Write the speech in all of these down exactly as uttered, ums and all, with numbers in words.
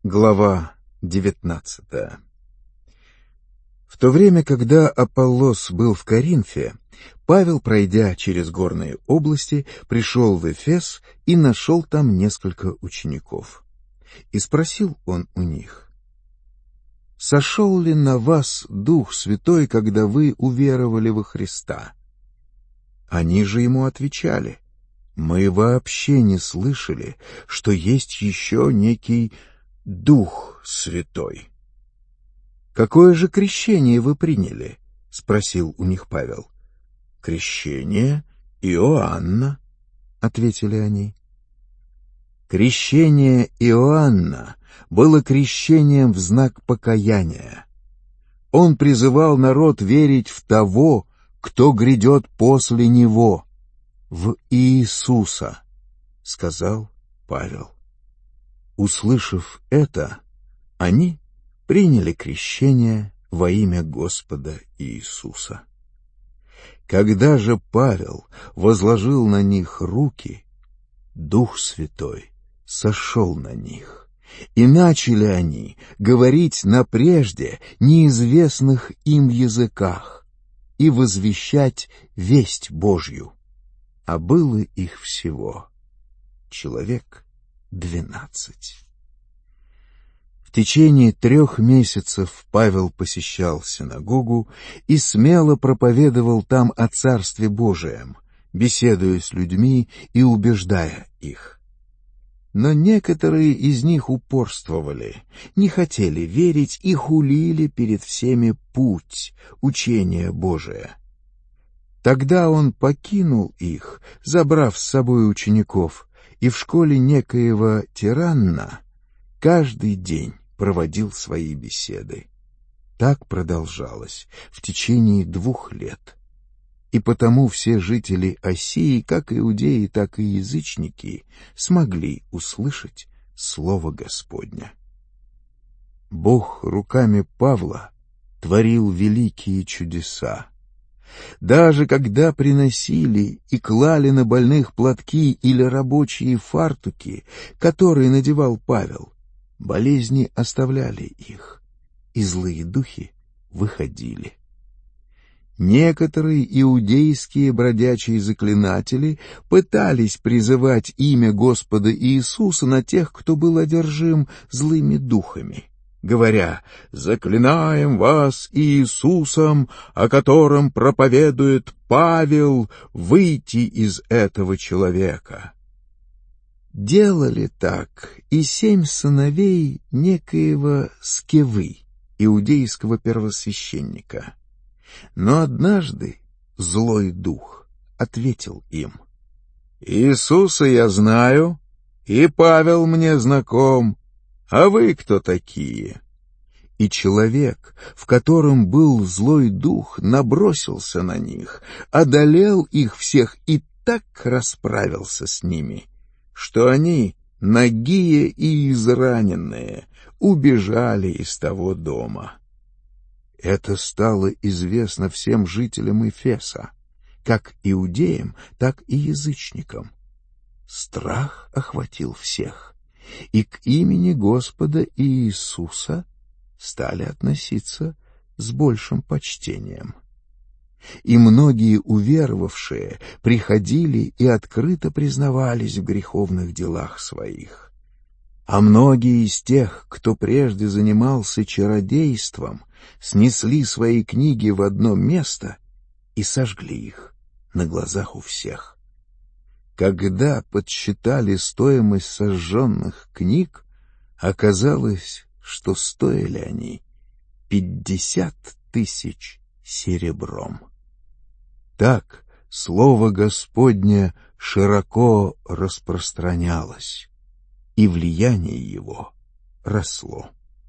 Глава девятнадцатая. В то время, когда Аполлос был в Коринфе, Павел, пройдя через горные области, пришел в Эфес и нашел там несколько учеников. И спросил он у них: «Сошел ли на вас Дух Святой, когда вы уверовали во Христа?» Они же ему отвечали: «Мы вообще не слышали, что есть еще некий Дух Святой». «Какое же крещение вы приняли?» — спросил у них Павел. «Крещение Иоанна», — ответили они. Крещение Иоанна было крещением в знак покаяния. Он призывал народ верить в того, кто грядет после него, в Иисуса, — сказал Павел. Услышав это, они приняли крещение во имя Господа Иисуса. Когда же Павел возложил на них руки, Дух Святой сошел на них, и начали они говорить на прежде неизвестных им языках и возвещать весть Божью. А было их всего человек двенадцать. В течение трех месяцев Павел посещал синагогу и смело проповедовал там о Царстве Божием, беседуя с людьми и убеждая их. Но некоторые из них упорствовали, не хотели верить и хулили перед всеми путь, учения Божия. Тогда он покинул их, забрав с собой учеников, и в школе некоего Тиранна каждый день проводил свои беседы. Так продолжалось в течение двух лет. И потому все жители Асии, как иудеи, так и язычники, смогли услышать Слово Господня. Бог руками Павла творил великие чудеса. Даже когда приносили и клали на больных платки или рабочие фартуки, которые надевал Павел, болезни оставляли их, и злые духи выходили. Некоторые иудейские бродячие заклинатели пытались призывать имя Господа Иисуса на тех, кто был одержим злыми духами, говоря: «Заклинаем вас Иисусом, о котором проповедует Павел, выйти из этого человека». Делали так и семь сыновей некоего Скевы, иудейского первосвященника. Но однажды злой дух ответил им: «Иисуса я знаю, и Павел мне знаком, а вы кто такие?» И человек, в котором был злой дух, набросился на них, одолел их всех и так расправился с ними, что они, нагие и израненные, убежали из того дома. Это стало известно всем жителям Эфеса, как иудеям, так и язычникам. Страх охватил всех, и к имени Господа Иисуса стали относиться с большим почтением. И многие уверовавшие приходили и открыто признавались в греховных делах своих. А многие из тех, кто прежде занимался чародейством, снесли свои книги в одно место и сожгли их на глазах у всех. Когда подсчитали стоимость сожженных книг, оказалось, что стоили они пятьдесят тысяч серебром. Так Слово Господне широко распространялось, и влияние его росло.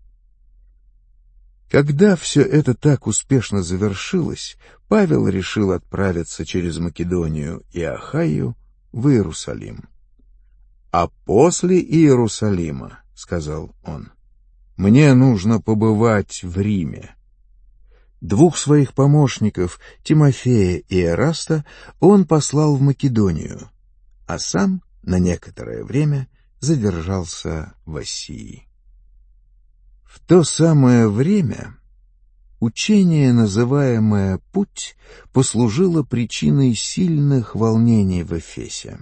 Когда все это так успешно завершилось, Павел решил отправиться через Македонию и Ахайю в Иерусалим. «А после Иерусалима, — сказал он, — мне нужно побывать в Риме». Двух своих помощников, Тимофея и Эраста, он послал в Македонию, а сам на некоторое время задержался в Асии. В то самое время учение, называемое «Путь», послужило причиной сильных волнений в Эфесе.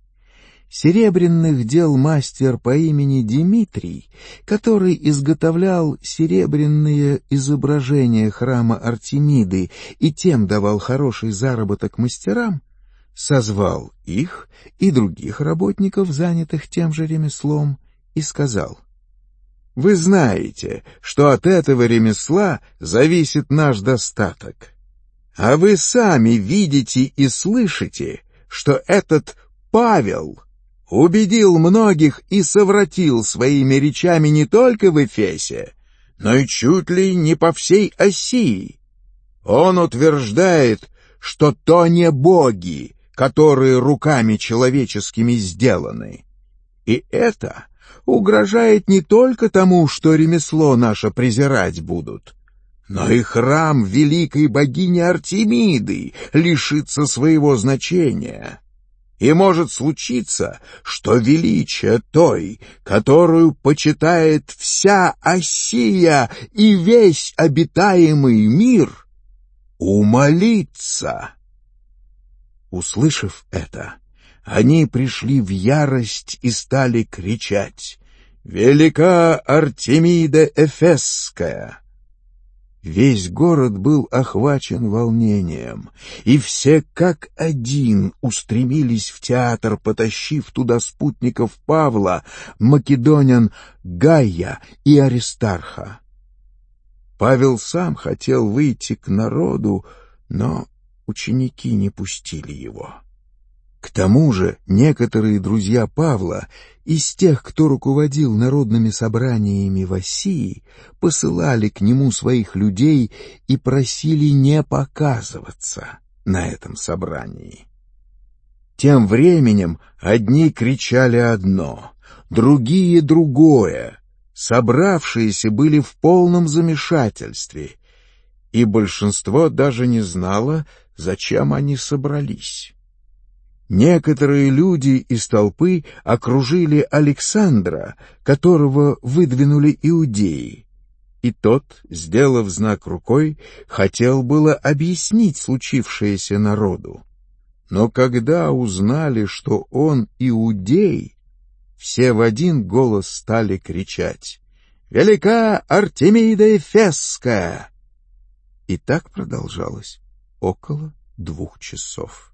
Серебряных дел мастер по имени Димитрий, который изготовлял серебряные изображения храма Артемиды и тем давал хороший заработок мастерам, созвал их и других работников, занятых тем же ремеслом, и сказал: «Вы знаете, что от этого ремесла зависит наш достаток. А вы сами видите и слышите, что этот Павел убедил многих и совратил своими речами не только в Эфесе, но и чуть ли не по всей Асии. Он утверждает, что то не боги, которые руками человеческими сделаны. И это угрожает не только тому, что ремесло наше презирать будут, но и храм великой богини Артемиды лишится своего значения. И может случиться, что величие той, которую почитает вся Асия и весь обитаемый мир, умалится». Услышав это, они пришли в ярость и стали кричать: «Велика Артемида Эфесская!» Весь город был охвачен волнением, и все как один устремились в театр, потащив туда спутников Павла, македонян Гая и Аристарха. Павел сам хотел выйти к народу, но ученики не пустили его. К тому же некоторые друзья Павла из тех, кто руководил народными собраниями в Асии, посылали к нему своих людей и просили не показываться на этом собрании. Тем временем одни кричали одно, другие — другое. Собравшиеся были в полном замешательстве, и большинство даже не знало, зачем они собрались. Некоторые люди из толпы окружили Александра, которого выдвинули иудеи, и тот, сделав знак рукой, хотел было объяснить случившееся народу. Но когда узнали, что он иудей, все в один голос стали кричать: «Велика Артемида Эфесская!» И так продолжалось около двух часов.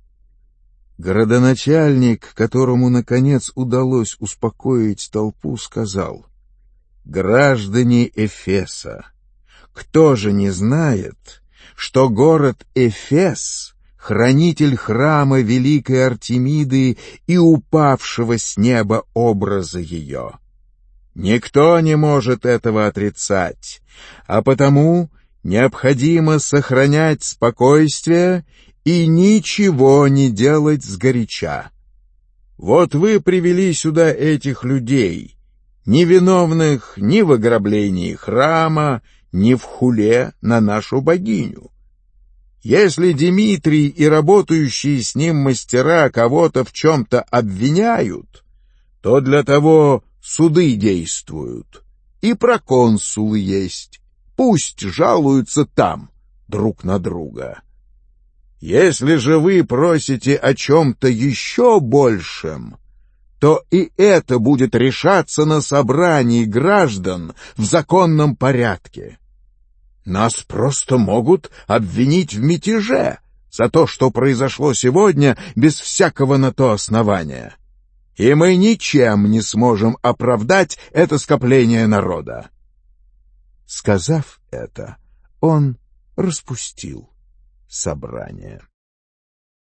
Городоначальник, которому, наконец, удалось успокоить толпу, сказал: «Граждане Эфеса, кто же не знает, что город Эфес — хранитель храма великой Артемиды и упавшего с неба образа ее? Никто не может этого отрицать, а потому необходимо сохранять спокойствие и ничего не делать сгоряча. Вот вы привели сюда этих людей, невиновных ни в ограблении храма, ни в хуле на нашу богиню. Если Димитрий и работающие с ним мастера кого-то в чем-то обвиняют, то для того суды действуют, и проконсулы есть, пусть жалуются там друг на друга. Если же вы просите о чем-то еще большем, то и это будет решаться на собрании граждан в законном порядке. Нас просто могут обвинить в мятеже за то, что произошло сегодня без всякого на то основания, и мы ничем не сможем оправдать это скопление народа». Сказав это, он распустил собрание.